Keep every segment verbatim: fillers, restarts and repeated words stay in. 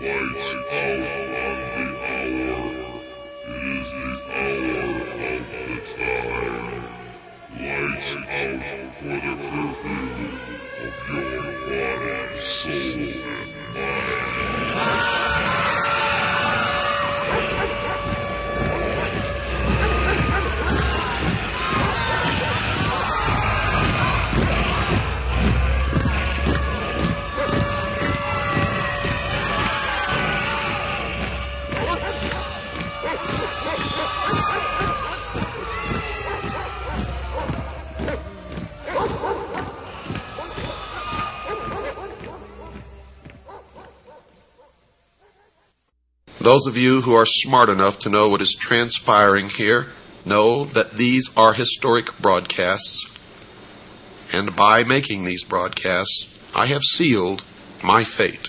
Those of you who are smart enough to know what is transpiring here know that these are historic broadcasts, and by making these broadcasts, I have sealed my fate.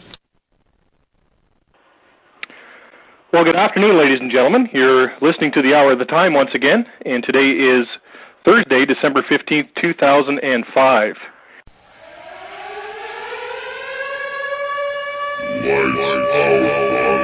Well, good afternoon, ladies and gentlemen. You're listening to the Hour of the Time once again, and today is Thursday, December fifteenth, two thousand five. Lights out.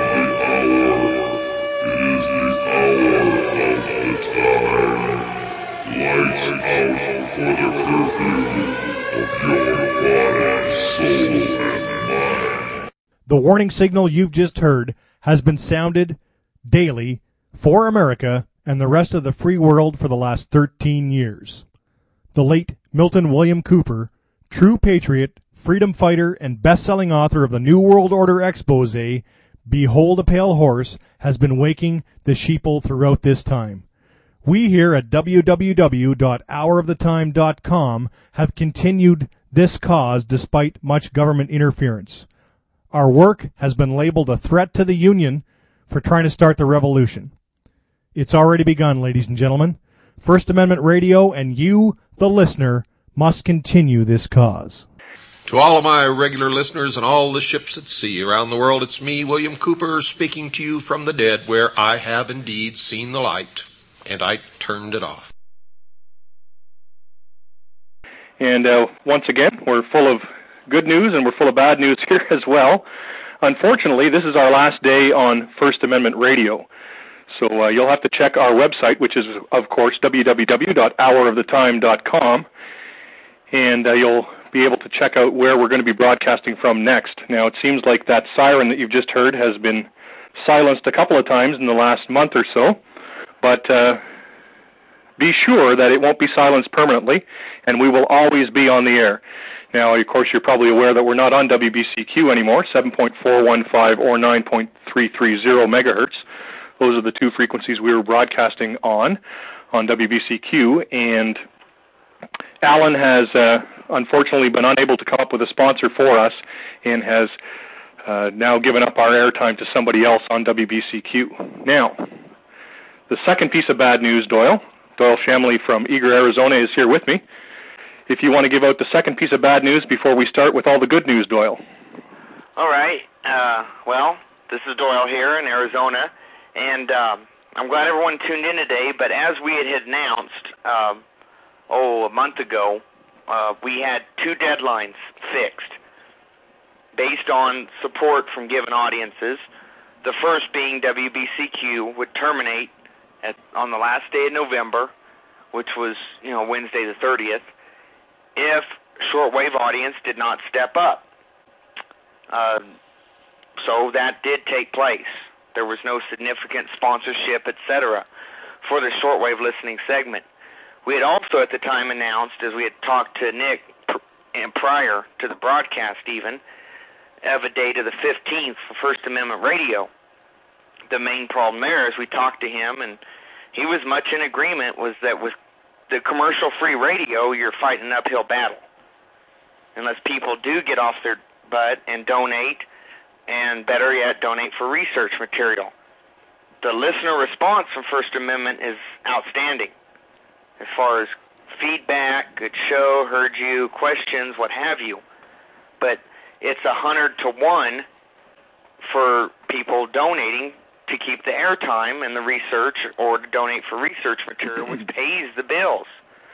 Lights out for the curfew of your body, soul, and mind. The warning signal you've just heard has been sounded daily for America and the rest of the free world for the last thirteen years. The late Milton William Cooper, true patriot, freedom fighter, and best-selling author of the New World Order expose, Behold a Pale Horse, has been waking the sheeple throughout this time. We here at w w w dot hour of the time dot com have continued this cause despite much government interference. Our work has been labeled a threat to the Union for trying to start the revolution. It's already begun, ladies and gentlemen. First Amendment Radio and you, the listener, must continue this cause. To all of my regular listeners and all the ships at sea around the world, it's me, William Cooper, speaking to you from the dead, where I have indeed seen the light, and I turned it off. And uh, once again, we're full of good news and we're full of bad news here as well. Unfortunately, this is our last day on First Amendment Radio. So uh, you'll have to check our website, which is, of course, w w w dot hour of the time dot com, and uh, you'll be able to check out where we're going to be broadcasting from next. Now, it seems like that siren that you've just heard has been silenced a couple of times in the last month or so, but uh, be sure that it won't be silenced permanently, and we will always be on the air. Now, of course, you're probably aware that we're not on W B C Q anymore, seven point four one five or nine point three three zero megahertz. Those are the two frequencies we were broadcasting on, on W B C Q, and Alan has uh, unfortunately been unable to come up with a sponsor for us and has uh, now given up our airtime to somebody else on W B C Q. Now, the second piece of bad news, Doyle, Doyle Shamley from Eager, Arizona, is here with me. If you want to give out the second piece of bad news before we start with all the good news, Doyle. All right. Uh, well, this is Doyle here in Arizona, and uh, I'm glad everyone tuned in today, but as we had announced, uh, oh, a month ago, uh, we had two deadlines fixed based on support from given audiences. The first being W B C Q would terminate at, on the last day of November, which was, you know, Wednesday the thirtieth, if shortwave audience did not step up. Uh, so that did take place. There was no significant sponsorship, et cetera, for the shortwave listening segment. We had also at the time announced, as we had talked to Nick pr- and prior to the broadcast even, of a date of the fifteenth for First Amendment Radio. The main problem there, as we talked to him, and he was much in agreement, was that with the commercial-free radio, you're fighting an uphill battle. Unless people do get off their butt and donate, and better yet, donate for research material. The listener response from First Amendment is outstanding. As far as feedback, good show, heard you, questions, what have you. But it's a hundred to one for people donating to keep the airtime and the research, or to donate for research material, which pays the bills.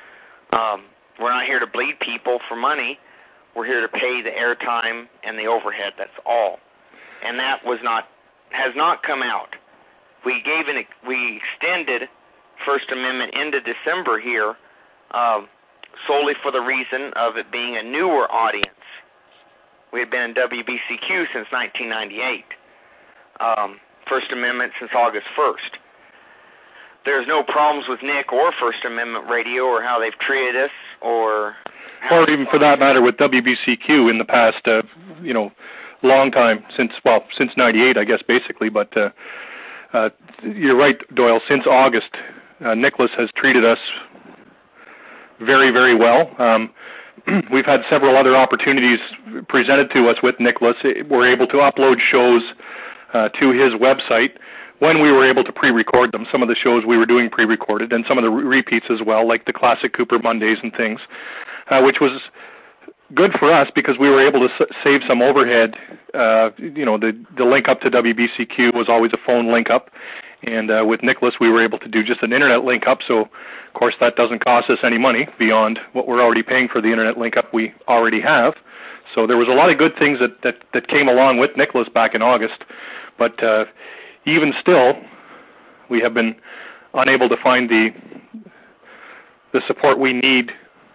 Um, we're not here to bleed people for money. We're here to pay the airtime and the overhead. That's all. and that was not has not come out. We gave an we extended First Amendment into December here, um, solely for the reason of it being a newer audience. We had been in W B C Q since nineteen ninety-eight. Um, First Amendment since August first. There's no problems with Nick or First Amendment Radio or how they've treated us, or or even for that matter with W B C Q in the past, uh, you know, long time since well since ninety-eight, I guess basically. But uh, uh, you're right, Doyle. Since August, uh, Nicholas has treated us very, very well. Um, we've had several other opportunities presented to us with Nicholas. We're able to upload shows uh, to his website when we were able to pre-record them. Some of the shows we were doing pre-recorded, and some of the re- repeats as well, like the Classic Cooper Mondays and things, uh, which was good for us because we were able to s- save some overhead. Uh, you know, the, the link up to W B C Q was always a phone link up, and uh, with Nicholas we were able to do just an internet link up, so of course that doesn't cost us any money beyond what we're already paying for the internet link up we already have. So there was a lot of good things that, that, that came along with Nicholas back in August, but uh, even still, we have been unable to find the the support we need,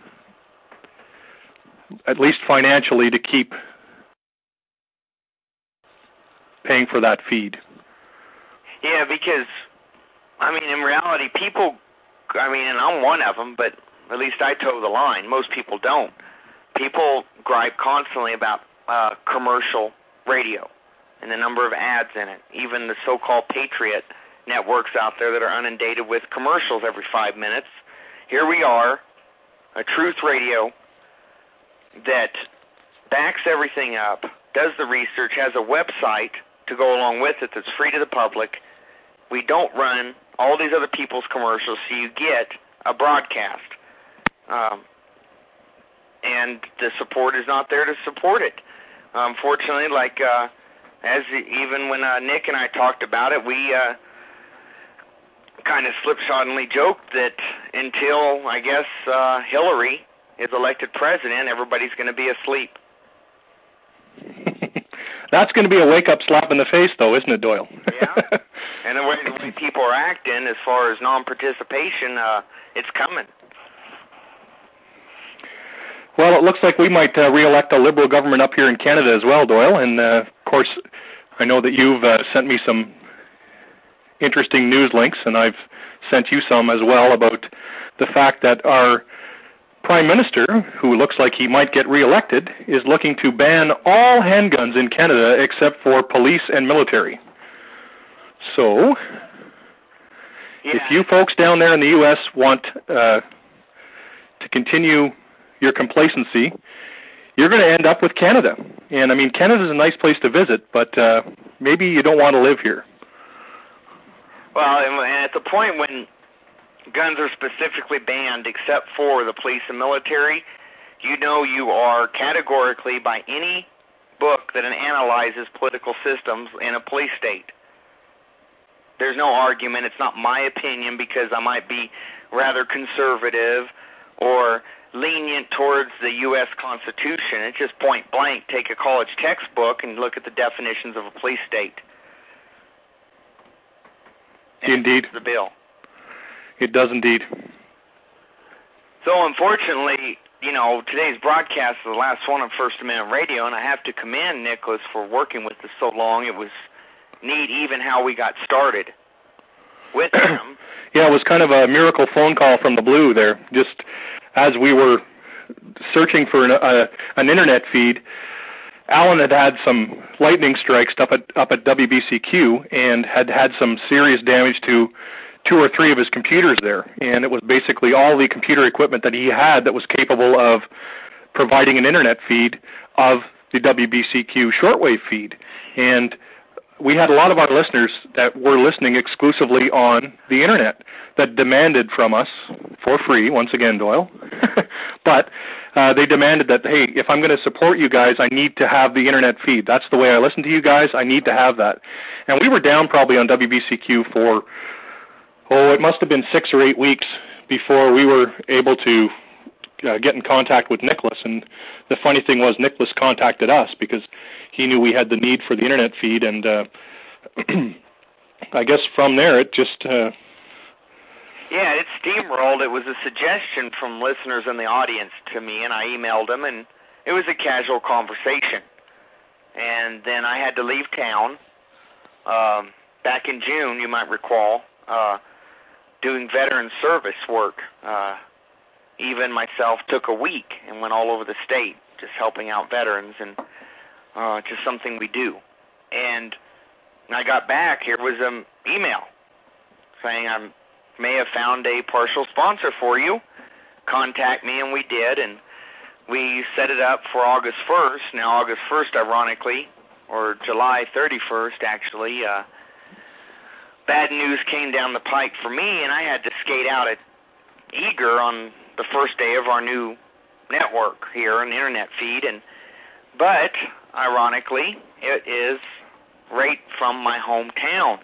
at least financially, to keep paying for that feed. Yeah, because, I mean, in reality, people, I mean, and I'm one of them, but at least I toe the line. Most people don't. People gripe constantly about uh, commercial radio and the number of ads in it. Even the so-called patriot networks out there that are inundated with commercials every five minutes. Here we are, a truth radio that backs everything up, does the research, has a website to go along with it that's free to the public. We don't run all these other people's commercials, so you get a broadcast. Um, and the support is not there to support it. Unfortunately, like... Uh, As even when uh, Nick and I talked about it, we uh, kind of slipshottingly joked that until, I guess, uh, Hillary is elected president, everybody's going to be asleep. That's going to be a wake-up slap in the face, though, isn't it, Doyle? Yeah, and the way, the way people are acting as far as non-participation, uh, it's coming. Well, it looks like we might uh, re-elect a Liberal government up here in Canada as well, Doyle. And, uh, of course, I know that you've uh, sent me some interesting news links, and I've sent you some as well about the fact that our Prime Minister, who looks like he might get re-elected, is looking to ban all handguns in Canada except for police and military. So, yeah. If you folks down there in the U S want uh, to continue your complacency, you're going to end up with Canada. And, I mean, Canada's a nice place to visit, but uh, maybe you don't want to live here. Well, and at the point when guns are specifically banned except for the police and military, you know you are categorically, by any book that analyzes political systems, in a police state. There's no argument. It's not my opinion because I might be rather conservative or lenient towards the U S Constitution. It's just point blank. Take a college textbook and look at the definitions of a police state. And indeed. The bill. It does indeed. So unfortunately, you know, today's broadcast is the last one on First Amendment Radio, and I have to commend Nicholas for working with us so long. It was neat even how we got started with him. Yeah, it was kind of a miracle phone call from the blue there. Just as we were searching for an, uh, an internet feed, Alan had had some lightning strikes up at up at W B C Q and had had some serious damage to two or three of his computers there. And it was basically all the computer equipment that he had that was capable of providing an internet feed of the W B C Q shortwave feed. And we had a lot of our listeners that were listening exclusively on the internet that demanded from us, for free, once again, Doyle, but uh, they demanded that, hey, if I'm going to support you guys, I need to have the internet feed. That's the way I listen to you guys. I need to have that. And we were down probably on W B C Q for, oh, it must have been six or eight weeks before we were able to uh, get in contact with Nicholas. And the funny thing was Nicholas contacted us because he knew we had the need for the internet feed, and uh, I guess from there it just. Uh, yeah, it steamrolled. It was a suggestion from listeners in the audience to me, and I emailed them, and it was a casual conversation. And then I had to leave town um, back in June, you might recall, uh, doing veteran service work. Uh, even myself took a week and went all over the state just helping out veterans, and uh, just something we do. And when I got back, here was an email saying I may have found a partial sponsor for you. Contact me, and we did, and we set it up for August first. Now, August first, ironically, or July thirty-first, actually, uh, bad news came down the pike for me, and I had to skate out at Eager on the first day of our new network here, an internet feed. And but, ironically, it is right from my hometown.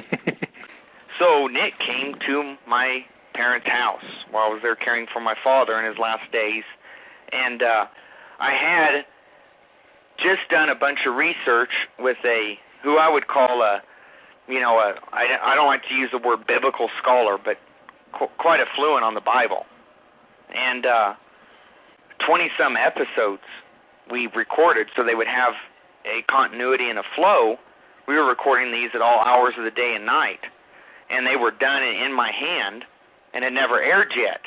So Nick came to my parents' house while I was there caring for my father in his last days. And uh, I had just done a bunch of research with a, who I would call a, you know, a, I, I don't like to use the word biblical scholar, but qu- quite a fluent on the Bible. And uh, twenty-some episodes we recorded so they would have a continuity and a flow. We were recording these at all hours of the day and night. And they were done in my hand and had never aired yet.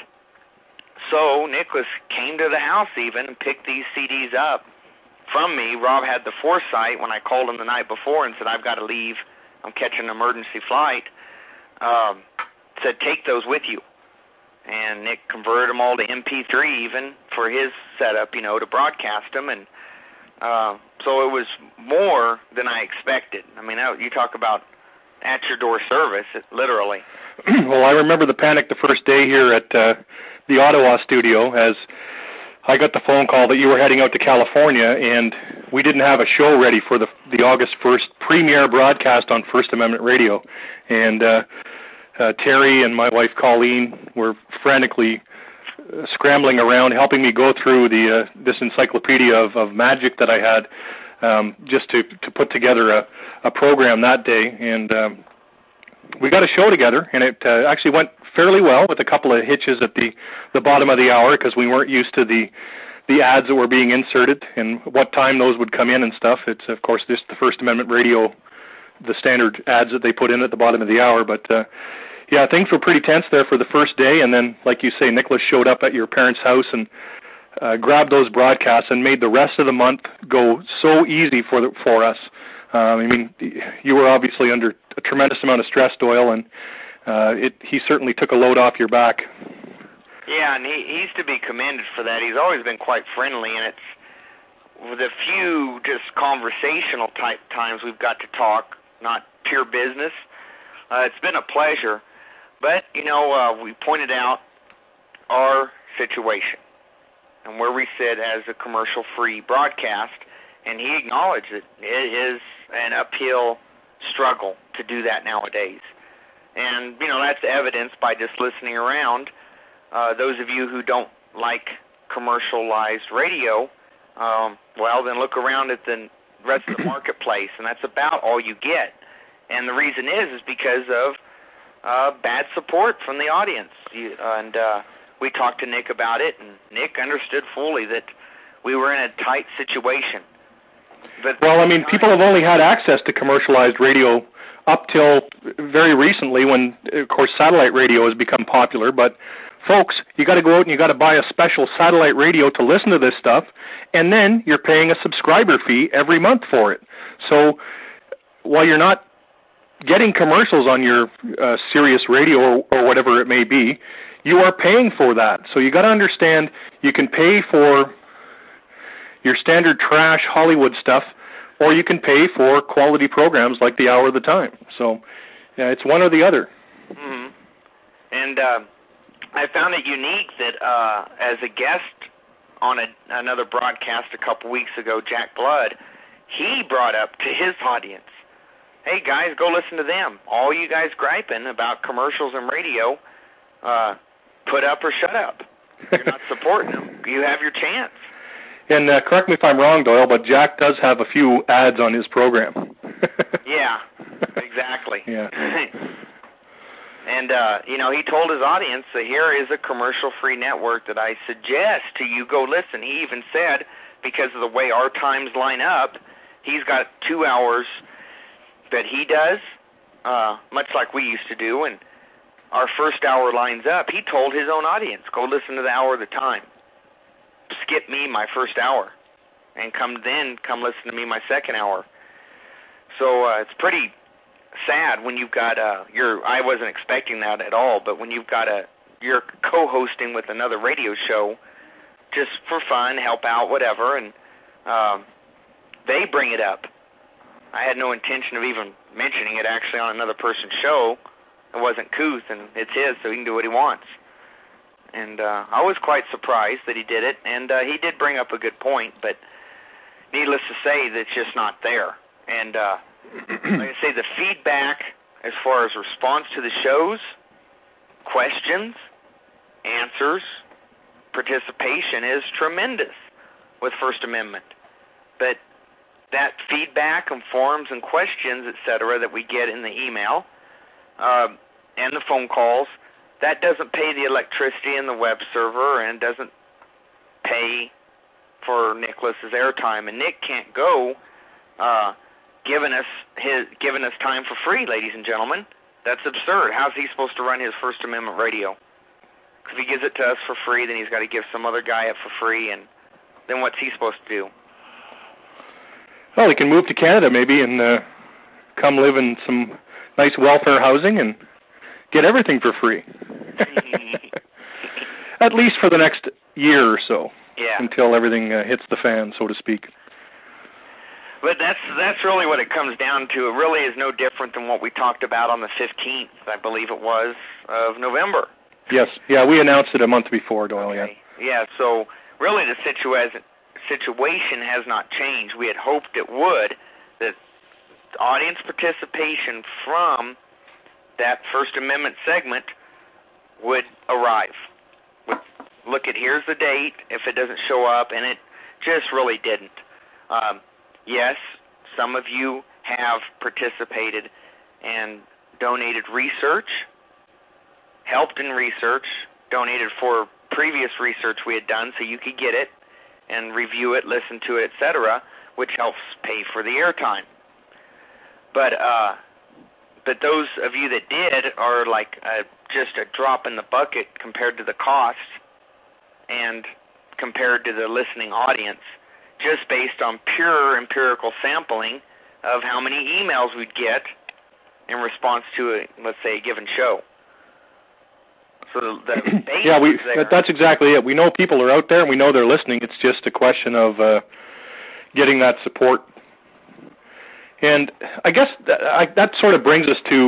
So Nicholas came to the house even and picked these C Ds up from me. Rob had the foresight when I called him the night before and said, I've got to leave. I'm catching an emergency flight. Um, said, take those with you. And Nick converted them all to M P three even for his setup, you know, to broadcast them. And uh, so it was more than I expected. I mean, you talk about at-your-door service, it, literally. Well, I remember the panic the first day here at uh, the Ottawa studio as I got the phone call that you were heading out to California, and we didn't have a show ready for the the August first premiere broadcast on First Amendment Radio. And uh, uh, Terry and my wife Colleen were frantically uh, scrambling around, helping me go through the uh, this encyclopedia of, of magic that I had, um, just to, to put together a, a program that day. And um, we got a show together, and it uh, actually went fairly well with a couple of hitches at the, the bottom of the hour because we weren't used to the the ads that were being inserted and what time those would come in and stuff. It's, of course, just the First Amendment Radio, the standard ads that they put in at the bottom of the hour. But, uh, yeah, things were pretty tense there for the first day. And then, like you say, Nicholas showed up at your parents' house and uh, grabbed those broadcasts and made the rest of the month go so easy for the, for us. Um, I mean, you were obviously under a tremendous amount of stress, Doyle, and uh, it, he certainly took a load off your back. Yeah, and he, he's to be commended for that. He's always been quite friendly, and it's with a few just conversational type times we've got to talk, not pure business. Uh, it's been a pleasure. But, you know, uh, we pointed out our situation and where we sit as a commercial-free broadcast, and he acknowledged that it is an uphill struggle to do that nowadays. And, you know, that's evidenced by just listening around. Uh, those of you who don't like commercialized radio, um, well, then look around at the rest of the marketplace, and that's about all you get. And the reason is is because of uh, bad support from the audience. You, uh, and uh, we talked to Nick about it, and Nick understood fully that we were in a tight situation. But well, I mean, people have only had access to commercialized radio up till very recently when, of course, satellite radio has become popular. But, folks, you got to go out and you got to buy a special satellite radio to listen to this stuff, and then you're paying a subscriber fee every month for it. So while you're not getting commercials on your uh, Sirius radio or, or whatever it may be, you are paying for that. So you got to understand you can pay for your standard trash Hollywood stuff, or you can pay for quality programs like the Hour of the Time. So yeah, it's one or the other. Mm-hmm. And uh, I found it unique that uh, as a guest on a, another broadcast a couple weeks ago, Jack Blood, he brought up to his audience, hey, guys, go listen to them. All you guys griping about commercials and radio, uh, put up or shut up. You're not supporting them. You have your chance. And uh, correct me if I'm wrong, Doyle, but Jack does have a few ads on his program. Yeah, exactly. Yeah. And, uh, you know, he told his audience that here is a commercial-free network that I suggest to you go listen. He even said, because of the way our times line up, he's got two hours that he does, uh, much like we used to do, and our first hour lines up. He told his own audience, go listen to the hour of the time. Skip me my first hour, and come then come listen to me my second hour. So uh, it's pretty sad when you've got a, you're, I wasn't expecting that at all, but when you've got a, you're co-hosting with another radio show just for fun, help out, whatever, and um, they bring it up. I had no intention of even mentioning it actually on another person's show. It wasn't Couth, and it's his, so he can do what he wants. And uh, I was quite surprised that he did it, and uh, he did bring up a good point, but needless to say, that's just not there. And uh, like I say, the feedback as far as response to the shows, questions, answers, participation is tremendous with First Amendment. But that feedback and forums and questions, et cetera, that we get in the email uh, and the phone calls, that doesn't pay the electricity in the web server and doesn't pay for Nicholas's airtime. And Nick can't go uh, giving us his giving us time for free, ladies and gentlemen. That's absurd. How's he supposed to run his First Amendment radio? If he gives it to us for free, then he's got to give some other guy it for free, and then what's he supposed to do? Well, he can move to Canada maybe and uh, come live in some nice welfare housing and get everything for free. At least for the next year or so. Yeah. Until everything uh, hits the fan, so to speak. But that's that's really what it comes down to. It really is no different than what we talked about on the fifteenth, I believe it was, of November. Yes. Yeah, we announced it a month before, Doyle, okay. yeah. Yeah, so really the situa- situation has not changed. We had hoped it would, that audience participation from that First Amendment segment would arrive. Would look at, here's the date, if it doesn't show up, and it just really didn't. Um, yes, some of you have participated and donated research, helped in research, donated for previous research we had done so you could get it and review it, listen to it, et cetera, which helps pay for the airtime. But uh, but those of you that did are like a, just a drop in the bucket compared to the cost and compared to the listening audience, just based on pure empirical sampling of how many emails we'd get in response to, a, let's say, a given show. So the, the base yeah, we, is there. that's exactly it. We know people are out there, and we know they're listening. It's just a question of uh, getting that support. And I guess that, I, that sort of brings us to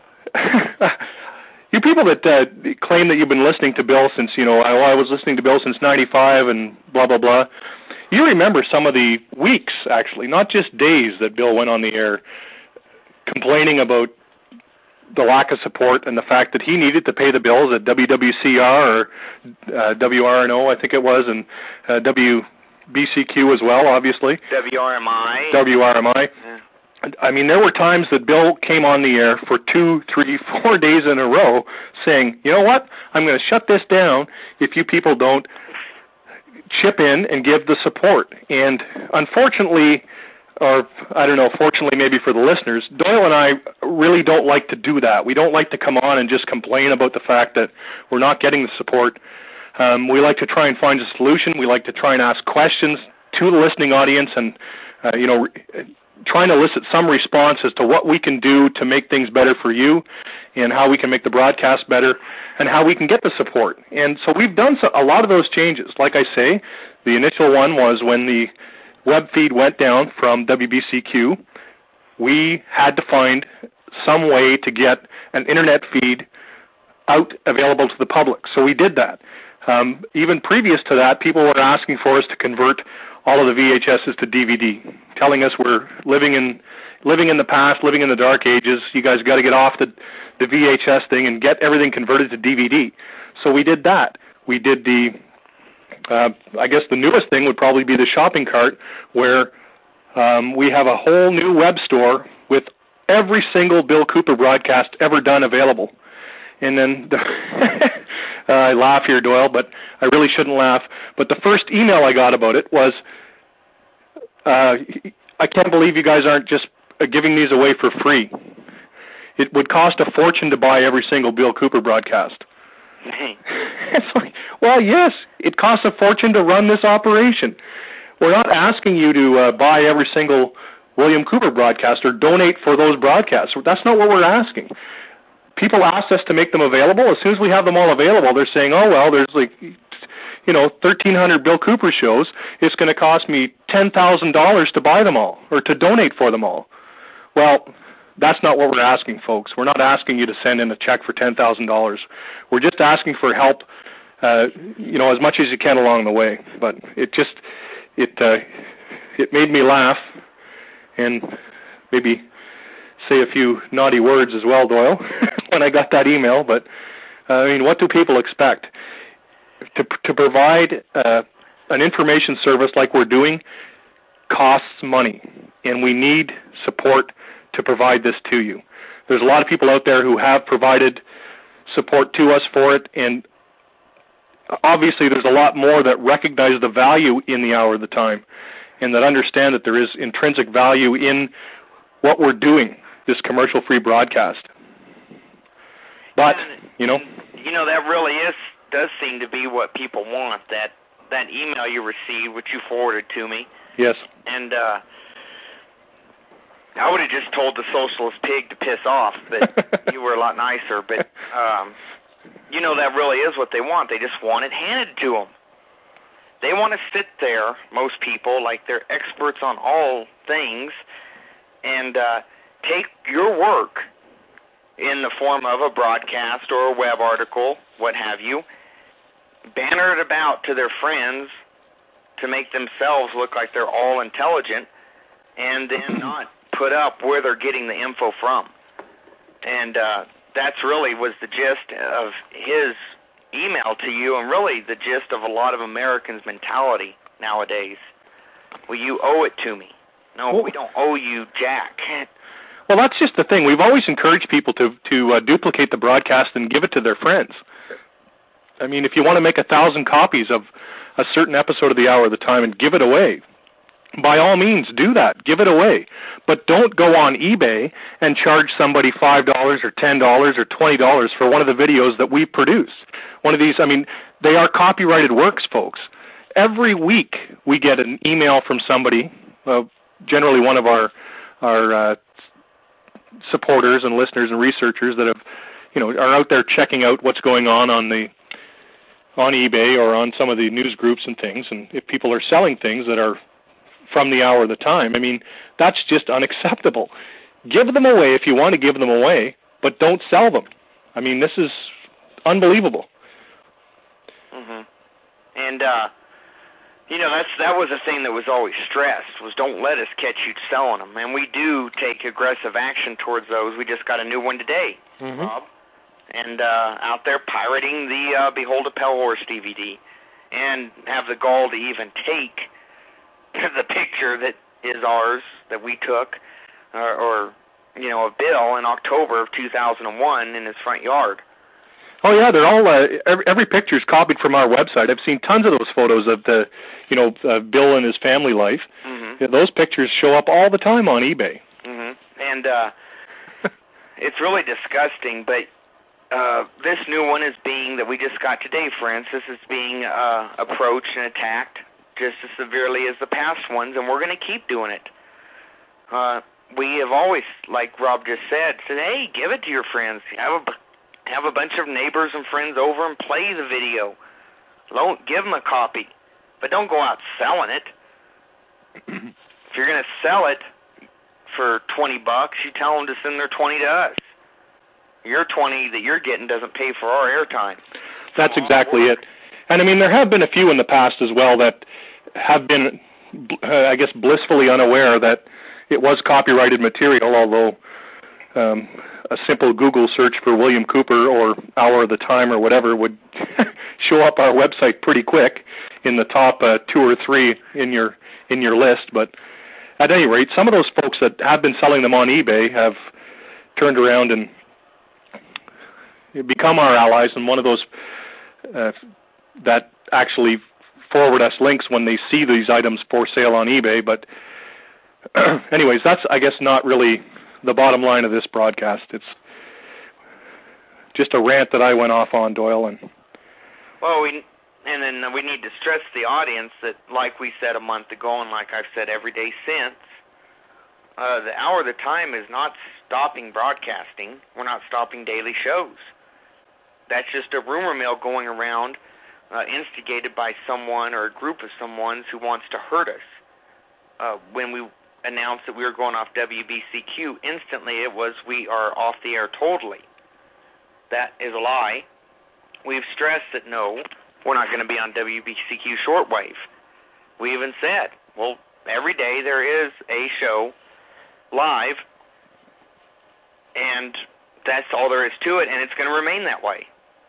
you people that uh, claim that you've been listening to Bill since, you know, I, I was listening to Bill since ninety-five and blah, blah, blah. You remember some of the weeks, actually, not just days, that Bill went on the air complaining about the lack of support and the fact that he needed to pay the bills at W W C R or uh, W R N O, I think it was, and uh, W B C Q as well, obviously. W R M I. W R M I. Yeah. I mean, there were times that Bill came on the air for two, three, four days in a row saying, you know what, I'm going to shut this down if you people don't chip in and give the support. And unfortunately, or I don't know, fortunately maybe for the listeners, Doyle and I really don't like to do that. We don't like to come on and just complain about the fact that we're not getting the support. Um, we like to try and find a solution. We like to try and ask questions to the listening audience and, uh, you know, trying to elicit some response as to what we can do to make things better for you and how we can make the broadcast better and how we can get the support. And so we've done a lot of those changes. Like I say, the initial one was when the web feed went down from W B C Q, we had to find some way to get an internet feed out available to the public. So we did that. Um, even previous to that, people were asking for us to convert all of the V H S's to D V D, telling us we're living in living in the past, living in the dark ages. You guys got to get off the, the V H S thing and get everything converted to D V D. So we did that. We did the Uh, I guess the newest thing would probably be the shopping cart, where um, we have a whole new web store with every single Bill Cooper broadcast ever done available. And then the uh, I laugh here, Doyle, but I really shouldn't laugh. But the first email I got about it was, uh, I can't believe you guys aren't just giving these away for free. It would cost a fortune to buy every single Bill Cooper broadcast. It's like, well, yes, it costs a fortune to run this operation. We're not asking you to uh, buy every single William Cooper broadcast or donate for those broadcasts. That's not what we're asking. People ask us to make them available. As soon as we have them all available, they're saying, oh, well, there's like, you know, thirteen hundred Bill Cooper shows. It's going to cost me ten thousand dollars to buy them all or to donate for them all. Well, that's not what we're asking, folks. We're not asking you to send in a check for ten thousand dollars. We're just asking for help, uh, you know, as much as you can along the way. But it just, it, uh, it made me laugh and maybe say a few naughty words as well, Doyle, when I got that email. But, uh, I mean, what do people expect? To, to provide uh, an information service like we're doing costs money, and we need support to provide this to you. There's a lot of people out there who have provided support to us for it, and obviously there's a lot more that recognize the value in the hour of the time and that understand that there is intrinsic value in what we're doing, this commercial-free broadcast. But, you know... You know, that really is does seem to be what people want, that, that email you received, which you forwarded to me. Yes. And, uh... I would have just told the socialist pig to piss off, but you were a lot nicer. But, um, you know, that really is what they want. They just want it handed to them. They want to sit there, most people, like they're experts on all things, and uh, take your work in the form of a broadcast or a web article, what have you, banner it about to their friends to make themselves look like they're all intelligent, and then not put up where they're getting the info from. And uh, that's really was the gist of his email to you, and really the gist of a lot of Americans' mentality nowadays. Well, you owe it to me. No, well, we don't owe you jack. Well, that's just the thing. We've always encouraged people to, to uh, duplicate the broadcast and give it to their friends. I mean, if you want to make a thousand copies of a certain episode of the Hour of the Time and give it away, by all means, do that. Give it away. But don't go on eBay and charge somebody five dollars or ten dollars or twenty dollars for one of the videos that we produce. One of these, I mean, they are copyrighted works, folks. Every week we get an email from somebody, uh, generally one of our our uh, supporters and listeners and researchers that have, you know, are out there checking out what's going on on the on eBay or on some of the news groups and things. And if people are selling things that are from the Hour of the Time, I mean, that's just unacceptable. Give them away if you want to give them away, but don't sell them. I mean, this is unbelievable. Mm-hmm. And, uh, you know, that's that was a thing that was always stressed, was don't let us catch you selling them. And we do take aggressive action towards those. We just got a new one today, mm-hmm. Rob. And uh, out there pirating the uh, Behold a Pale Horse D V D and have the gall to even take the picture that is ours that we took, or, or you know, of Bill in October of two thousand one in his front yard. Oh yeah, they're all uh, every, every picture is copied from our website. I've seen tons of those photos of the, you know, uh, Bill and his family life. Mm-hmm. Yeah, those pictures show up all the time on eBay. Mm-hmm. And uh, it's really disgusting. But uh, this new one is being that we just got today, for instance, is being uh, approached and attacked just as severely as the past ones, and we're going to keep doing it. Uh, we have always, like Rob just said, said, hey, give it to your friends. Have a, have a bunch of neighbors and friends over and play the video. Don't give them a copy, but don't go out selling it. If you're going to sell it for twenty bucks, you tell them to send their twenty to us. Your twenty that you're getting doesn't pay for our airtime. That's exactly it. And, I mean, there have been a few in the past as well that have been, uh, I guess, blissfully unaware that it was copyrighted material, although um, a simple Google search for William Cooper or Hour of the Time or whatever would show up our website pretty quick. in the top uh, two or three in your in your list. But at any rate, some of those folks that have been selling them on eBay have turned around and become our allies, and one of those uh, that actually forward us links when they see these items for sale on eBay. But anyways, that's, I guess, not really the bottom line of this broadcast. It's just a rant that I went off on, Doyle. And well, we and then we need to stress the audience that, like we said a month ago, and like I've said every day since, uh, the Hour of the Time is not stopping broadcasting. We're not stopping daily shows. That's just a rumor mill going around, uh, instigated by someone or a group of someone who wants to hurt us. Uh, when we announced that we were going off W B C Q, instantly it was, we are off the air totally. That is a lie. We've stressed that no, we're not going to be on W B C Q shortwave. We even said, well, every day there is a show live, and that's all there is to it, and it's going to remain that way.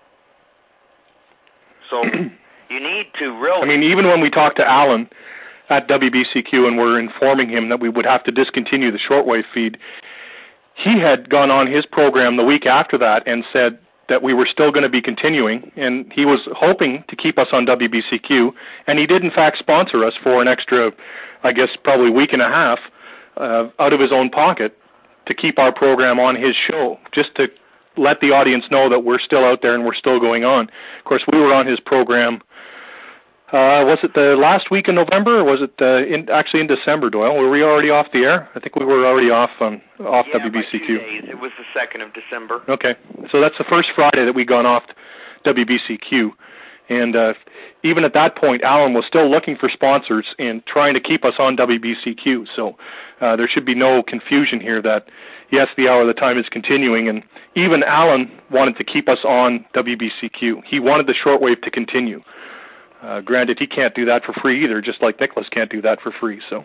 So you need to really... I mean, even when we talked to Alan at W B C Q and were informing him that we would have to discontinue the shortwave feed, he had gone on his program the week after that and said that we were still going to be continuing, and he was hoping to keep us on W B C Q, and he did in fact sponsor us for an extra, I guess, probably week and a half uh, out of his own pocket to keep our program on his show, just to let the audience know that we're still out there and we're still going on. Of course, we were on his program, uh, was it the last week in November, or was it uh, in, actually in December, Doyle? Were we already off the air? I think we were already off um, off yeah, W B C Q. By two days. It was the second of December. Okay, so that's the first Friday that we gone off W B C Q. And uh, even at that point, Alan was still looking for sponsors and trying to keep us on W B C Q. So uh, there should be no confusion here that, yes, the Hour of the Time is continuing. And even Alan wanted to keep us on W B C Q. He wanted the shortwave to continue. Uh, granted, he can't do that for free either, just like Nicholas can't do that for free. So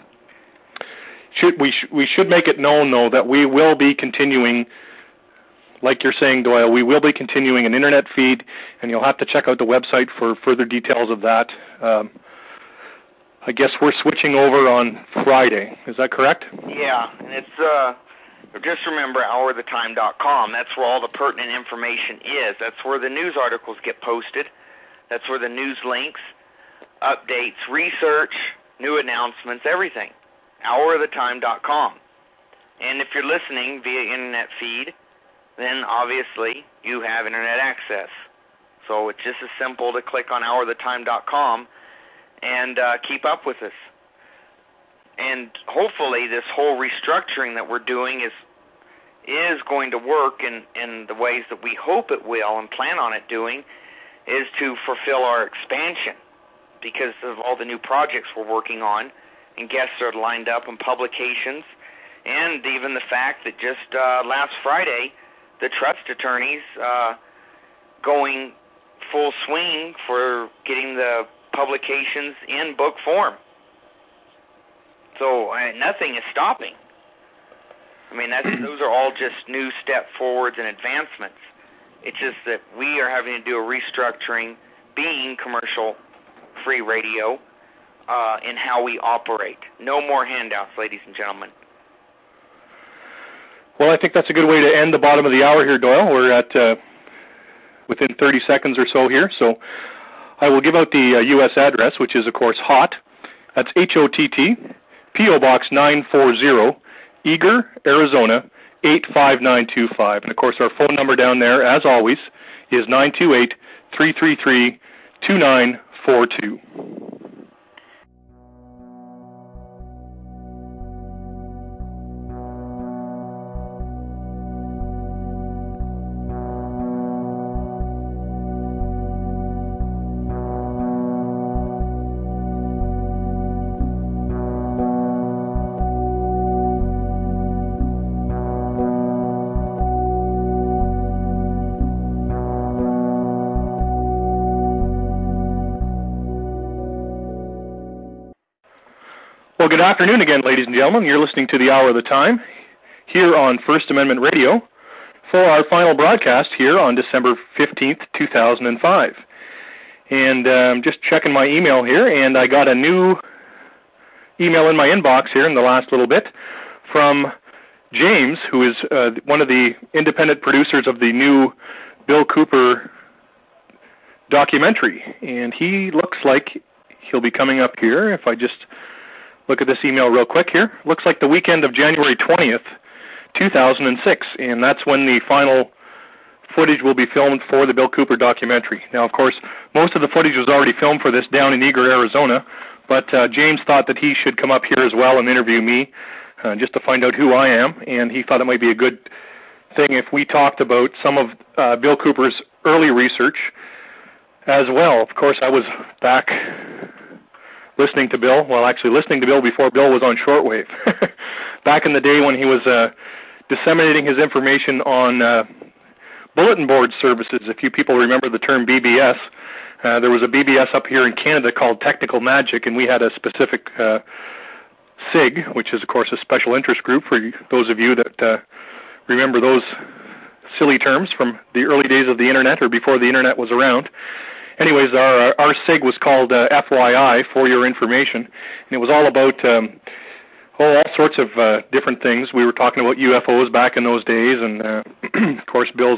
should, we, sh- we should make it known, though, that we will be continuing. Like you're saying, Doyle, we will be continuing an internet feed, and you'll have to check out the website for further details of that. Um, I guess we're switching over on Friday. Is that correct? Yeah, and it's, uh, just remember hour of the time dot com. That's where all the pertinent information is. That's where the news articles get posted. That's where the news links, updates, research, new announcements, everything. hour of the time dot com. And if you're listening via internet feed, then obviously you have internet access. So it's just as simple to click on hour of the time dot com and uh, keep up with us. And hopefully this whole restructuring that we're doing is is going to work in, in the ways that we hope it will and plan on it doing, is to fulfill our expansion because of all the new projects we're working on and guests are lined up and publications, and even the fact that just uh, last Friday the trust attorneys uh, going full swing for getting the publications in book form. So uh, nothing is stopping. I mean, that's, those are all just new step forwards and advancements. It's just that we are having to do a restructuring, being commercial-free radio, uh, in how we operate. No more handouts, ladies and gentlemen. Well, I think that's a good way to end the bottom of the hour here, Doyle. We're at uh, within thirty seconds or so here. So I will give out the uh, U S address, which is, of course, H O T. That's H O T T, P O Box nine forty, Eager, Arizona, eight five nine two five. And, of course, our phone number down there, as always, is nine two eight, three three three, two nine four two. Well, good afternoon again, ladies and gentlemen. You're listening to the Hour of the Time here on First Amendment Radio for our final broadcast here on December fifteenth, two thousand five. And uh, I'm just checking my email here, and I got a new email in my inbox here in the last little bit from James, who is uh, one of the independent producers of the new Bill Cooper documentary. And he looks like he'll be coming up here. If I just look at this email real quick here, looks like the weekend of January twentieth, two thousand six, and that's when the final footage will be filmed for the Bill Cooper documentary. Now, of course, most of the footage was already filmed for this down in Eager, Arizona, but uh, James thought that he should come up here as well and interview me uh, just to find out who I am, and he thought it might be a good thing if we talked about some of uh, Bill Cooper's early research as well. Of course, I was back listening to Bill, well, actually listening to Bill before Bill was on shortwave. Back in the day when he was uh, disseminating his information on uh, bulletin board services. If you people remember the term B B S, uh, there was a B B S up here in Canada called Technical Magic, and we had a specific uh, S I G, which is, of course, a special interest group for those of you that uh, remember those silly terms from the early days of the Internet or before the Internet was around. Anyways, our, our S I G was called uh, F Y I, For Your Information, and it was all about um, oh, all sorts of uh, different things. We were talking about U F Os back in those days, and uh, of course, Bill's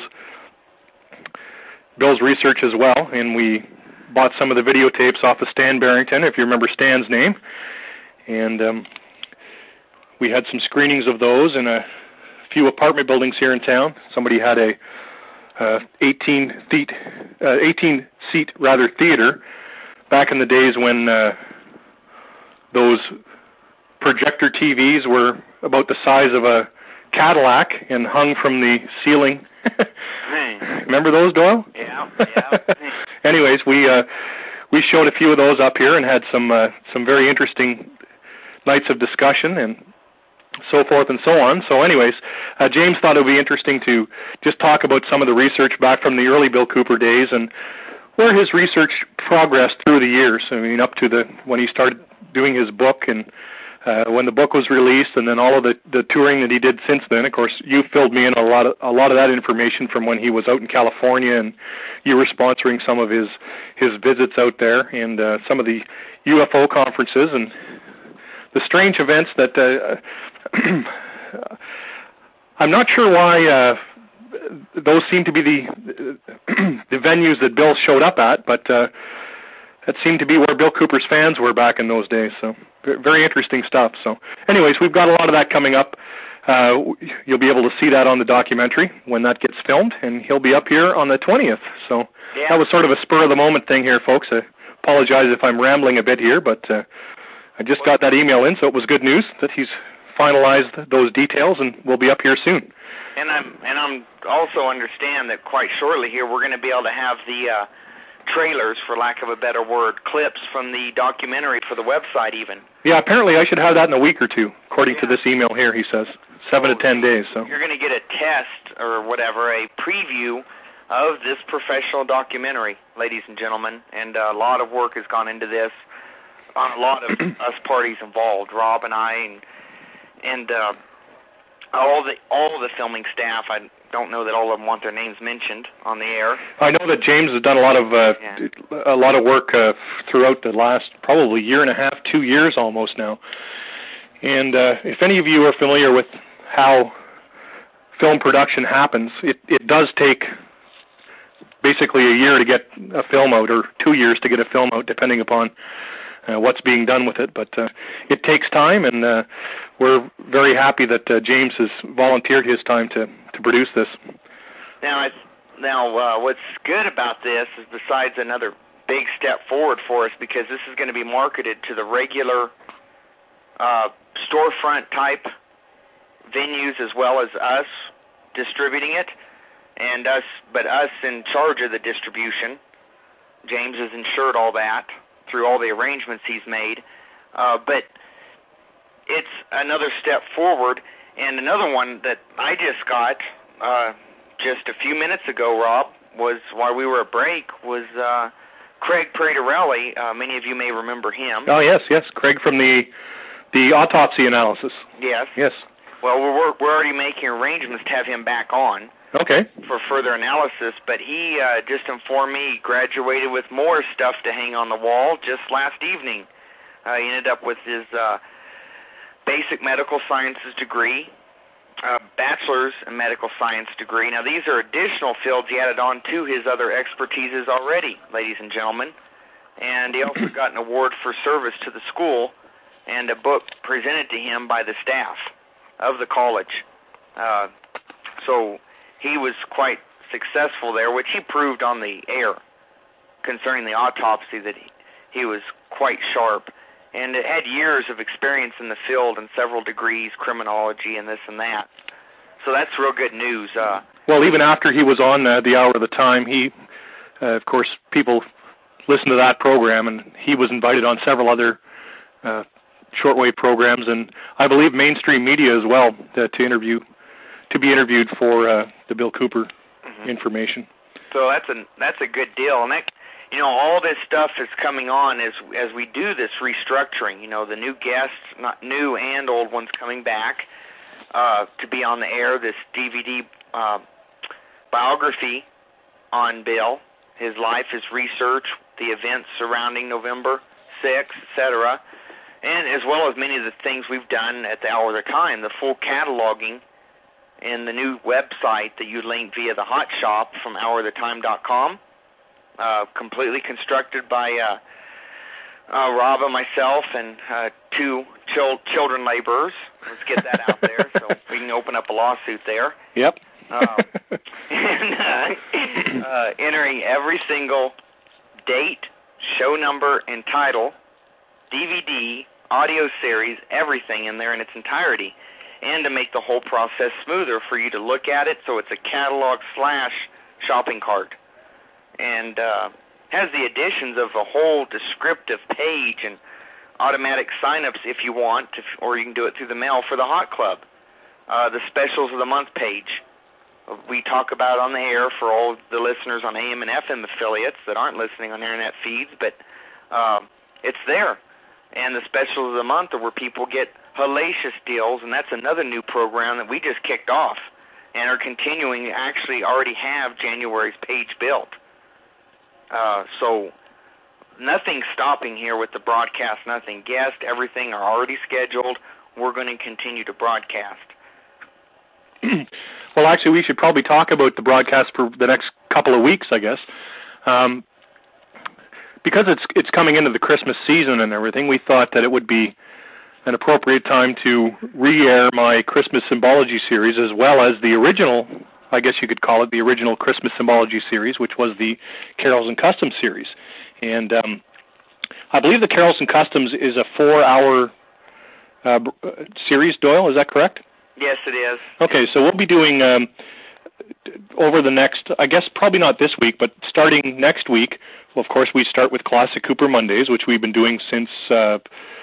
Bill's research as well, and we bought some of the videotapes off of Stan Barrington, if you remember Stan's name, and um, we had some screenings of those in a few apartment buildings here in town. Somebody had a uh, eighteen seat, uh, eighteen seat rather theater back in the days when uh, those projector T Vs were about the size of a Cadillac and hung from the ceiling. Remember those, Doyle? Yeah. yeah. Anyways, we uh, we showed a few of those up here and had some uh, some very interesting nights of discussion and so forth and so on. So anyways, uh, James thought it would be interesting to just talk about some of the research back from the early Bill Cooper days and where his research progressed through the years. I mean, up to the when he started doing his book and uh, when the book was released, and then all of the, the touring that he did since then. Of course, you filled me in on a lot of a lot of that information from when he was out in California, and you were sponsoring some of his his visits out there and uh, some of the U F O conferences and the strange events that. Uh, I'm not sure why uh, those seem to be the the venues that Bill showed up at, but uh, that seemed to be where Bill Cooper's fans were back in those days. So very interesting stuff. So anyways, we've got a lot of that coming up. Uh, you'll be able to see that on the documentary when that gets filmed, and he'll be up here on the twentieth. So yeah. That was sort of a spur-of-the-moment thing here, folks. I apologize if I'm rambling a bit here, but uh, I just got that email in, so it was good news that he's finalized those details, and we'll be up here soon. And I'm and I'm also understand that quite shortly here we're going to be able to have the uh, trailers, for lack of a better word, clips from the documentary for the website even. Yeah, apparently I should have that in a week or two, according yeah. to this email here, he says. Seven so to ten days. So you're going to get a test or whatever, a preview of this professional documentary, ladies and gentlemen, and uh, a lot of work has gone into this on a lot of us parties involved, Rob and I, and and uh, all the all the filming staff. I don't know that all of them want their names mentioned on the air. I know that James has done a lot of uh, yeah. a lot of work uh, throughout the last probably year and a half, two years almost now. And uh, if any of you are familiar with how film production happens, it, it does take basically a year to get a film out, or two years to get a film out, depending upon Uh, what's being done with it, but uh, it takes time, and uh, we're very happy that uh, James has volunteered his time to, to produce this. Now, it's, now uh, what's good about this is, besides another big step forward for us, because this is going to be marketed to the regular uh, storefront type venues as well as us distributing it, and us, but us in charge of the distribution. James has ensured all that through all the arrangements he's made, uh, but it's another step forward. And another one that I just got uh, just a few minutes ago, Rob, was while we were at break, was uh, Craig Praterelli. Uh, many of you may remember him. Oh yes, yes, Craig from the the autopsy analysis. Yes. Yes. Well, we're we're already making arrangements to have him back on. Okay. For further analysis, but he uh, just informed me he graduated with more stuff to hang on the wall just last evening. Uh, he ended up with his uh, basic medical sciences degree, uh, bachelor's in medical science degree. Now, these are additional fields he added on to his other expertises already, ladies and gentlemen. And he also got an award for service to the school and a book presented to him by the staff of the college. Uh, so he was quite successful there, which he proved on the air concerning the autopsy that he, he was quite sharp and had years of experience in the field and several degrees, criminology and this and that. So that's real good news. Uh, well, even after he was on uh, the Hour of the Time, he, uh, of course, people listened to that program, and he was invited on several other uh, shortwave programs, and I believe mainstream media as well uh, to interview. to be interviewed for uh, the Bill Cooper mm-hmm. information. So that's a that's a good deal, and that you know all this stuff is coming on as as we do this restructuring. You know, the new guests, not new and old ones, coming back uh, to be on the air. This D V D uh, biography on Bill, his life, his research, the events surrounding November sixth, et cetera, and as well as many of the things we've done at the Hour of the Time, the full cataloging. In the new website that you link via the Hot Shop from hour of the time dot com, uh, completely constructed by uh, uh, Rob and myself and uh, two chil- children laborers. Let's get that out there so we can open up a lawsuit there. Yep. um, and uh, uh, entering every single date, show number, and title, D V D, audio series, everything in there in its entirety. And to make the whole process smoother for you to look at it, so it's a catalog slash shopping cart. And uh, has the additions of a whole descriptive page and automatic sign-ups if you want, to, or you can do it through the mail for the Hot Club. Uh, the Specials of the Month page. We talk about on the air for all the listeners on A M and F M affiliates that aren't listening on internet feeds, but uh, it's there. And the Specials of the Month are where people get hellacious deals, and that's another new program that we just kicked off and are continuing, actually already have January's page built. Uh, so nothing's stopping here with the broadcast, nothing guessed, everything are already scheduled. We're going to continue to broadcast. Well, actually, we should probably talk about the broadcast for the next couple of weeks, I guess. Um, because it's it's coming into the Christmas season and everything, we thought that it would be an appropriate time to re-air my Christmas Symbology series, as well as the original, I guess you could call it, the original Christmas Symbology series, which was the Carols and Customs series. And um, I believe the Carols and Customs is a four-hour uh, series, Doyle, is that correct? Yes, it is. Okay, so we'll be doing, um, over the next, I guess probably not this week, but starting next week, well, of course, we start with Classic Cooper Mondays, which we've been doing since uh,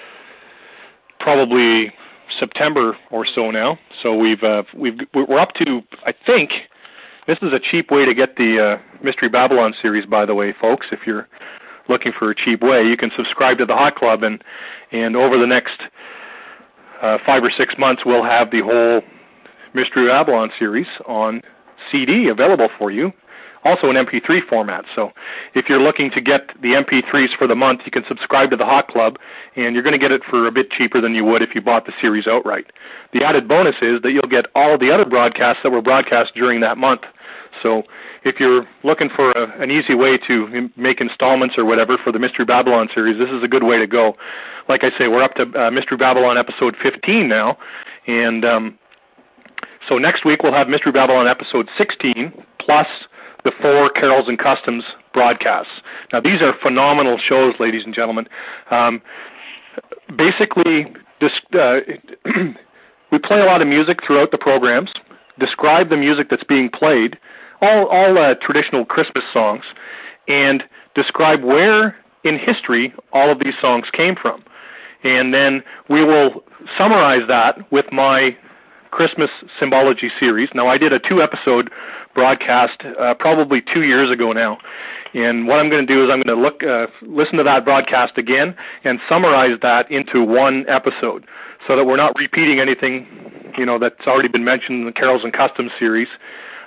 probably September or so now. So we've uh, we've we're up to, I think, this is a cheap way to get the uh, Mystery Babylon series, by the way, folks. If you're looking for a cheap way, you can subscribe to the Hot Club, and and over the next uh, five or six months, we'll have the whole Mystery Babylon series on C D available for you. Also in M P three format. So if you're looking to get the M P threes for the month, you can subscribe to the Hot Club, and you're going to get it for a bit cheaper than you would if you bought the series outright. The added bonus is that you'll get all of the other broadcasts that were broadcast during that month. So if you're looking for a, an easy way to make installments or whatever for the Mystery Babylon series, this is a good way to go. Like I say, we're up to uh, Mystery Babylon episode fifteen now, and um, so next week we'll have Mystery Babylon episode sixteen, plus the four Carols and Customs broadcasts. Now, these are phenomenal shows, ladies and gentlemen. Um, basically, this, uh, we play a lot of music throughout the programs, describe the music that's being played, all, all uh, traditional Christmas songs, and describe where in history all of these songs came from. And then we will summarize that with my Christmas Symbology series. Now, I did a two-episode broadcast uh, probably two years ago now, and what I'm going to do is I'm going to look, uh, listen to that broadcast again and summarize that into one episode, so that we're not repeating anything, you know, that's already been mentioned in the Carols and Customs series.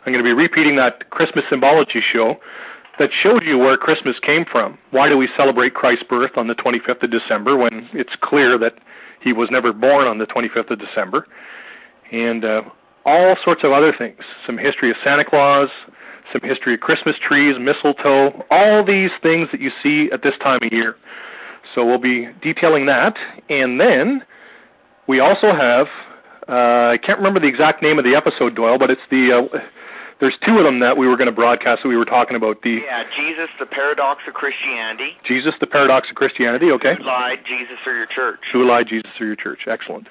I'm going to be repeating that Christmas Symbology show that showed you where Christmas came from. Why do we celebrate Christ's birth on the twenty-fifth of December when it's clear that he was never born on the twenty-fifth of December? And uh, all sorts of other things. Some history of Santa Claus, some history of Christmas trees, mistletoe, all these things that you see at this time of year. So we'll be detailing that. And then we also have, uh, I can't remember the exact name of the episode, Doyle, but it's the, uh, there's two of them that we were going to broadcast that we were talking about. The Yeah, Jesus, the Paradox of Christianity. Jesus, the Paradox of Christianity, okay. Who lied, Jesus, or your church? Who lied, Jesus, or your church? Excellent.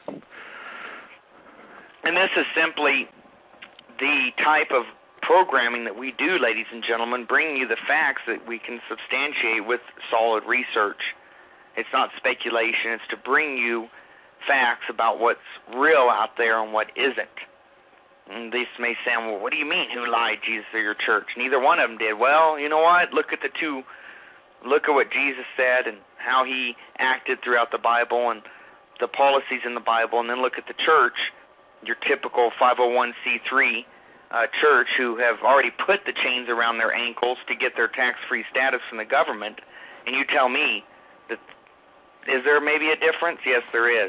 And this is simply the type of programming that we do, ladies and gentlemen, bringing you the facts that we can substantiate with solid research. It's not speculation. It's to bring you facts about what's real out there and what isn't. And this may sound, well, what do you mean, who lied, Jesus or your church? Neither one of them did. Well, you know what? Look at the two. Look at what Jesus said and how he acted throughout the Bible and the policies in the Bible, and then look at the church, your typical five oh one c three uh, church who have already put the chains around their ankles to get their tax-free status from the government, and you tell me that, is there maybe a difference? Yes, there is.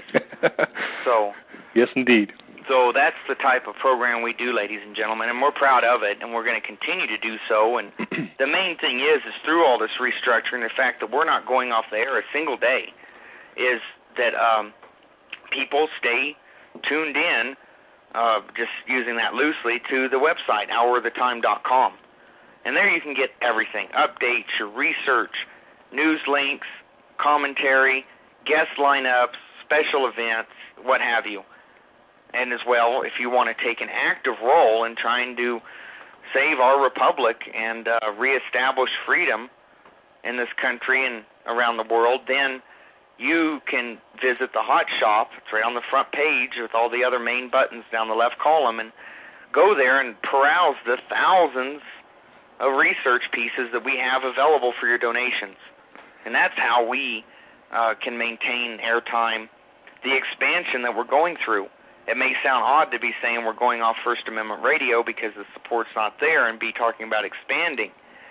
So, yes, indeed. So that's the type of program we do, ladies and gentlemen, and we're proud of it, and we're going to continue to do so. And the main thing is, is through all this restructuring, the fact that we're not going off the air a single day, is that um, people stay tuned in, uh, just using that loosely, to the website, hour of the time dot com. And there you can get everything, updates, your research, news links, commentary, guest lineups, special events, what have you. And as well, if you want to take an active role in trying to save our republic and uh, reestablish freedom in this country and around the world, then you can visit the Hot Shop. It's right on the front page with all the other main buttons down the left column, and go there and peruse the thousands of research pieces that we have available for your donations. And that's how we uh, can maintain airtime, the expansion that we're going through. It may sound odd to be saying we're going off First Amendment radio because the support's not there and be talking about expanding.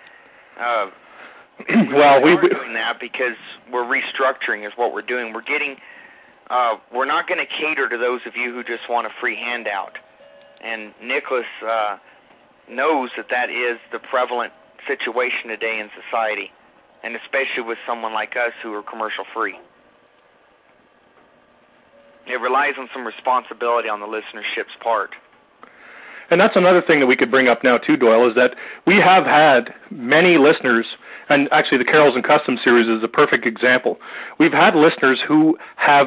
Uh, well, we are doing that because we're restructuring is what we're doing. We're getting, uh, we're not going to cater to those of you who just want a free handout. And Nicholas uh, knows that that is the prevalent situation today in society, and especially with someone like us who are commercial free. It relies on some responsibility on the listenership's part. And that's another thing that we could bring up now too, Doyle, is that we have had many listeners, and actually the Carols and Customs series is a perfect example. We've had listeners who have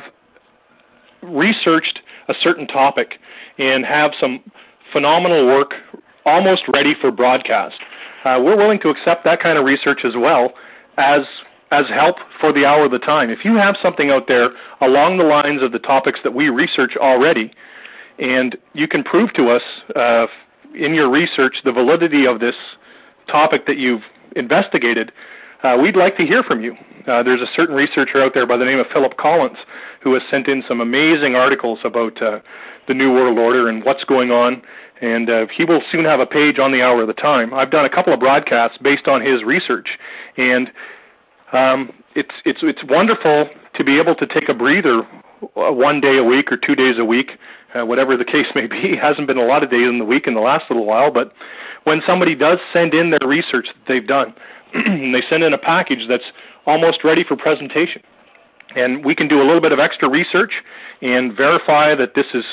researched a certain topic and have some phenomenal work almost ready for broadcast. Uh, we're willing to accept that kind of research as well as as help for the hour of the time. If you have something out there along the lines of the topics that we research already, and you can prove to us uh, in your research the validity of this topic that you've investigated, uh, we'd like to hear from you. Uh, there's a certain researcher out there by the name of Philip Collins who has sent in some amazing articles about uh, the New World Order and what's going on, and uh, he will soon have a page on the Hour of the Time. I've done a couple of broadcasts based on his research, and Um, it's it's it's wonderful to be able to take a breather one day a week or two days a week, uh, whatever the case may be. It hasn't been a lot of days in the week in the last little while, but when somebody does send in their research that they've done, and they send in a package that's almost ready for presentation, and we can do a little bit of extra research and verify that this is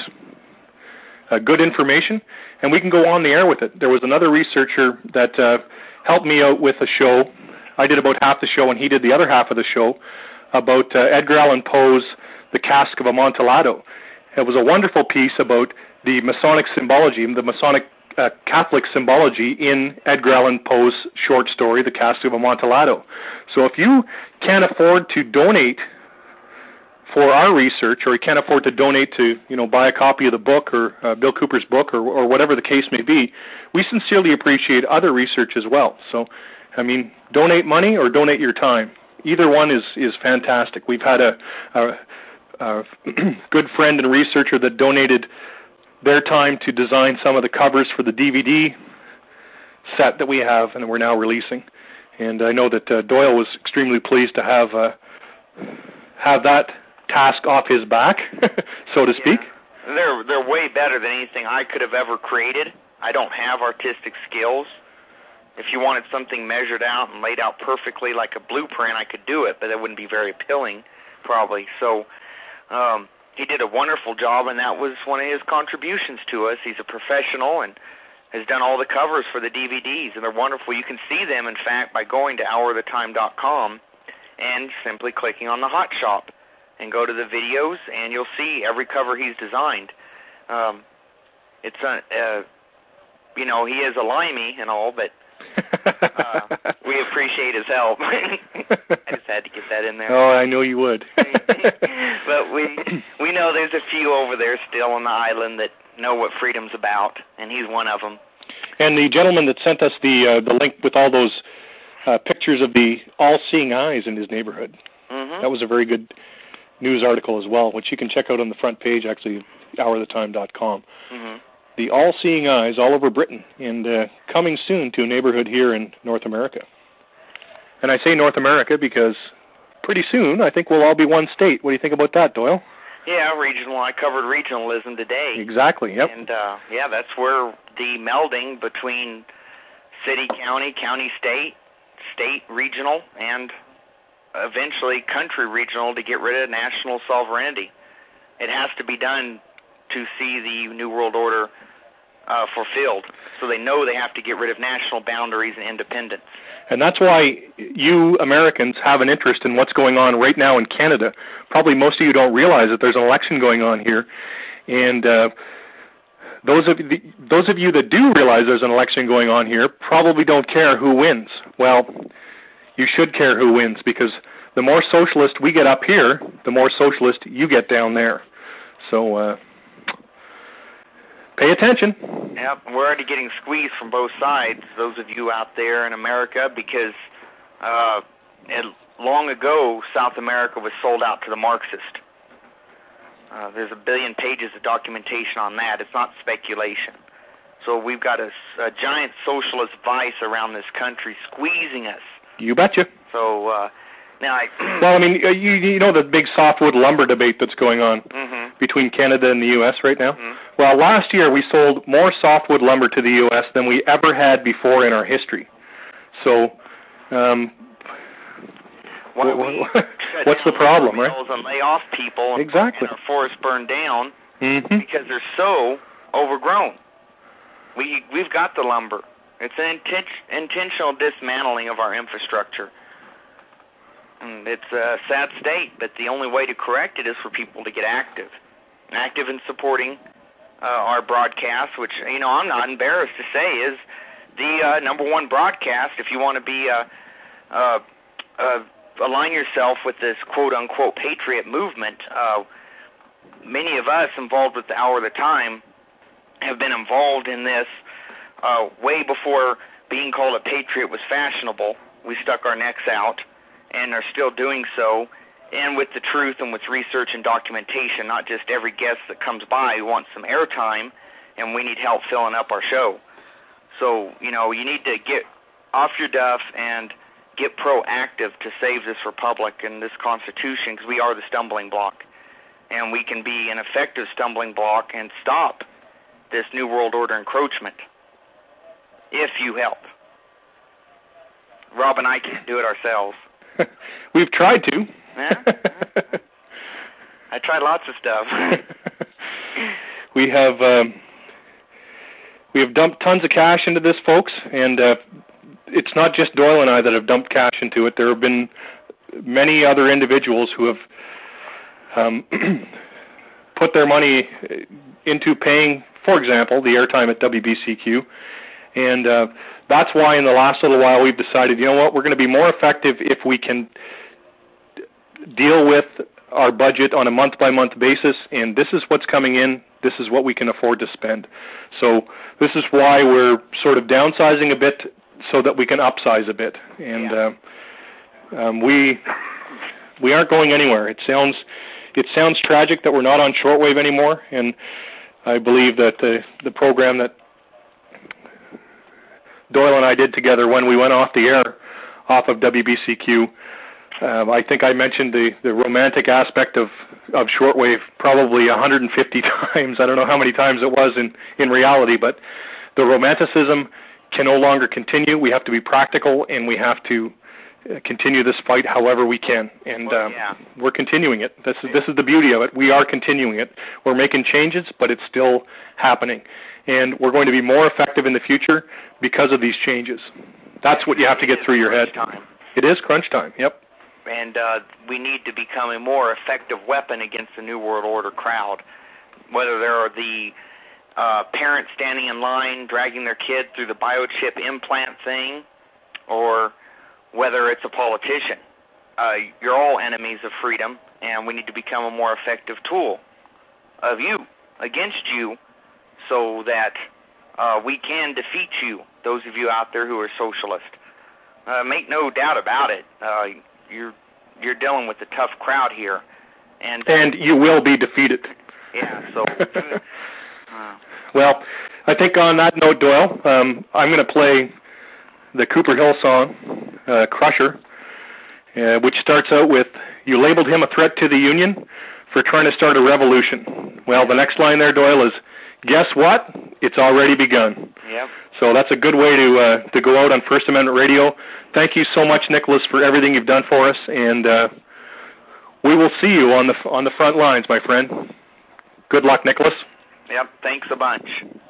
uh, good information, and we can go on the air with it. There was another researcher that uh, helped me out with a show. I did about half the show, and he did the other half of the show about uh, Edgar Allan Poe's The Cask of Amontillado. It was a wonderful piece about the Masonic symbology, the Masonic uh, Catholic symbology in Edgar Allan Poe's short story, The Cask of Amontillado. So if you can't afford to donate for our research, or you can't afford to donate to, you know, buy a copy of the book or uh, Bill Cooper's book or, or whatever the case may be, we sincerely appreciate other research as well. So I mean, donate money or donate your time. Either one is, is fantastic. We've had a, a, a good friend and researcher that donated their time to design some of the covers for the D V D set that we have and we're now releasing. And I know that uh, Doyle was extremely pleased to have uh, have that task off his back, so to speak. Yeah. They're they're way better than anything I could have ever created. I don't have artistic skills. If you wanted something measured out and laid out perfectly like a blueprint, I could do it, but that wouldn't be very appealing, probably. So um, he did a wonderful job, and that was one of his contributions to us. He's a professional and has done all the covers for the D V Ds, and they're wonderful. You can see them, in fact, by going to hour of the time dot com and simply clicking on the Hot Shop and go to the videos, and you'll see every cover he's designed. Um, it's a, uh, you know, he is a limey and all, but uh, we appreciate his help. I just had to get that in there. Oh, I know you would. But we we know there's a few over there still on the island that know what freedom's about, and he's one of them. And the gentleman that sent us the uh, the link with all those uh, pictures of the all-seeing eyes in his neighborhood, mm-hmm. that was a very good news article as well, which you can check out on the front page, actually, hour of the time dot com. Mm-hmm. The all-seeing eyes all over Britain, and uh, coming soon to a neighborhood here in North America. And I say North America because pretty soon I think we'll all be one state. What do you think about that, Doyle? Yeah, regional. I covered regionalism today. Exactly, yep. And, uh, yeah, that's where the melding between city, county, county, state, state, regional, and eventually country regional to get rid of national sovereignty. It has to be done to see the New World Order uh, fulfilled. So they know they have to get rid of national boundaries and independence. And that's why you Americans have an interest in what's going on right now in Canada. Probably most of you don't realize that there's an election going on here. And uh, those of the, those of you that do realize there's an election going on here probably don't care who wins. Well, you should care who wins, because the more socialist we get up here, the more socialist you get down there. So uh, pay attention. Yep, we're already getting squeezed from both sides, those of you out there in America, because uh, it, long ago, South America was sold out to the Marxist. Uh, there's a billion pages of documentation on that. It's not speculation. So we've got a, a giant socialist vice around this country squeezing us. You betcha. So uh, now I... well, I mean, you, you know the big softwood lumber debate that's going on mm-hmm. between Canada and the U S right now? Mm-hmm. Well, last year we sold more softwood lumber to the U S than we ever had before in our history. So, um, well, what, what's the problem, right? And lay off people exactly. and our forests burn down mm-hmm. because they're so overgrown. We, we've got the lumber. It's an inten- intentional dismantling of our infrastructure. And it's a sad state, but the only way to correct it is for people to get active. Active in supporting uh, our broadcast, which, you know, I'm not embarrassed to say is the uh, number one broadcast if you want to be, uh, uh, uh, align yourself with this quote-unquote patriot movement. Uh, many of us involved with the Hour of the Time have been involved in this uh, way before being called a patriot was fashionable. We stuck our necks out and are still doing so, and with the truth and with research and documentation, not just every guest that comes by who wants some airtime and we need help filling up our show. So, you know, you need to get off your duff and get proactive to save this republic and this Constitution, because we are the stumbling block. And we can be an effective stumbling block and stop this New World Order encroachment if you help. Rob and I can't do it ourselves. We've tried to. Yeah? I tried lots of stuff. we have um, we have dumped tons of cash into this, folks, and uh, it's not just Doyle and I that have dumped cash into it. There have been many other individuals who have um, put their money into paying, for example, the airtime at W B C Q, and uh, that's why in the last little while we've decided, you know what, we're going to be more effective if we can deal with our budget on a month-by-month basis, and this is what's coming in, this is what we can afford to spend. So this is why we're sort of downsizing a bit so that we can upsize a bit. And yeah. uh, um, we we aren't going anywhere. It sounds it sounds tragic that we're not on shortwave anymore, and I believe that the, the program that Doyle and I did together when we went off the air off of W B C Q. Um, I think I mentioned the, the romantic aspect of, of shortwave probably one hundred fifty times. I don't know how many times it was in, in reality, but the romanticism can no longer continue. We have to be practical, and we have to uh, continue this fight however we can. And well, um, yeah. we're continuing it. This is, this is the beauty of it. We are continuing it. We're making changes, but it's still happening. And we're going to be more effective in the future because of these changes. That's what you have to get through your head. Time. It is crunch time, yep. And uh, we need to become a more effective weapon against the New World Order crowd, whether there are the uh, parents standing in line dragging their kid through the biochip implant thing, or whether it's a politician. Uh, you're all enemies of freedom, and we need to become a more effective tool of you, against you, so that uh, we can defeat you, those of you out there who are socialist. Uh, make no doubt about it. Uh, You're you're dealing with a tough crowd here, and and you will be defeated. Yeah. So. uh, well, I think on that note, Doyle, um, I'm going to play the Cooper Hill song, uh, "Crusher," uh, which starts out with, "You labeled him a threat to the Union for trying to start a revolution." Well, the next line there, Doyle, is, "Guess what? It's already begun." Yep. So that's a good way to uh, to go out on First Amendment Radio. Thank you so much, Nicholas, for everything you've done for us, and uh, we will see you on the on the front lines, my friend. Good luck, Nicholas. Yep. Thanks a bunch.